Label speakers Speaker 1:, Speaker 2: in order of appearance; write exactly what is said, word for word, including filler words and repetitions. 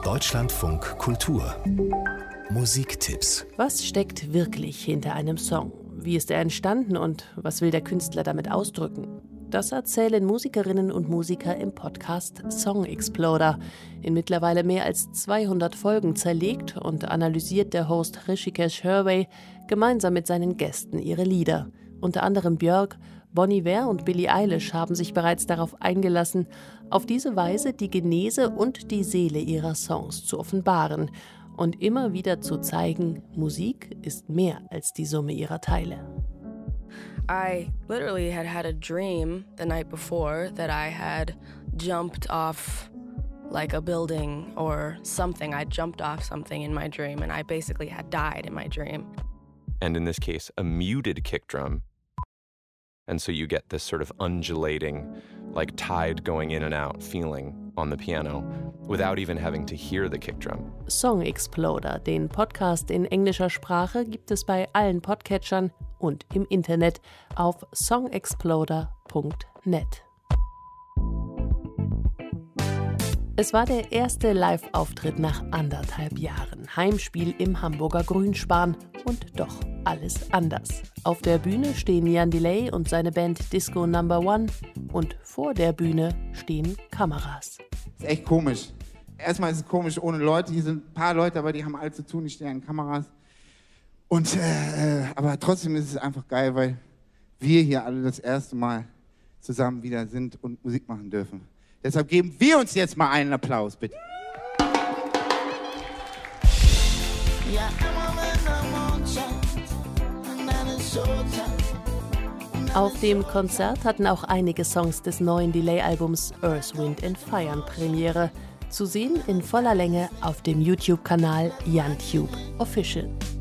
Speaker 1: Deutschlandfunk Kultur Musiktipps.
Speaker 2: Was steckt wirklich hinter einem Song? Wie ist er entstanden und was will der Künstler damit ausdrücken? Das erzählen Musikerinnen und Musiker im Podcast Song Exploder. In mittlerweile mehr als zweihundert Folgen zerlegt und analysiert der Host Hrishikesh Hirway gemeinsam mit seinen Gästen ihre Lieder. Unter anderem Björk, Bon Iver und Billie Eilish haben sich bereits darauf eingelassen, auf diese Weise die Genese und die Seele ihrer Songs zu offenbaren und immer wieder zu zeigen, Musik ist mehr als die Summe ihrer Teile.
Speaker 3: I literally had had a dream the night before that I had jumped off like a building or something. I jumped off something in my dream and I basically had died in my dream.
Speaker 4: And in this case, a muted kick drum. And so you get this sort of undulating, like tide going in and out feeling on the piano without even having to hear the kick drum.
Speaker 2: Song Exploder, den Podcast in englischer Sprache, gibt es bei allen Podcatchern und im Internet auf song exploder punkt net. Es war der erste Live-Auftritt nach anderthalb Jahren. Heimspiel im Hamburger Grünspan und doch alles anders. Auf der Bühne stehen Jan Delay und seine Band Disco Number One und vor der Bühne stehen Kameras.
Speaker 5: Das ist echt komisch. Erstmal ist es komisch ohne Leute. Hier sind ein paar Leute, aber die haben alles zu tun, die stehen an Kameras. Und, äh, aber trotzdem ist es einfach geil, weil wir hier alle das erste Mal zusammen wieder sind und Musik machen dürfen. Deshalb geben wir uns jetzt mal einen Applaus, bitte.
Speaker 2: Auf dem Konzert hatten auch einige Songs des neuen Delay-Albums Earth, Wind and Fire Premiere. Zu sehen in voller Länge auf dem YouTube-Kanal Jantube Official.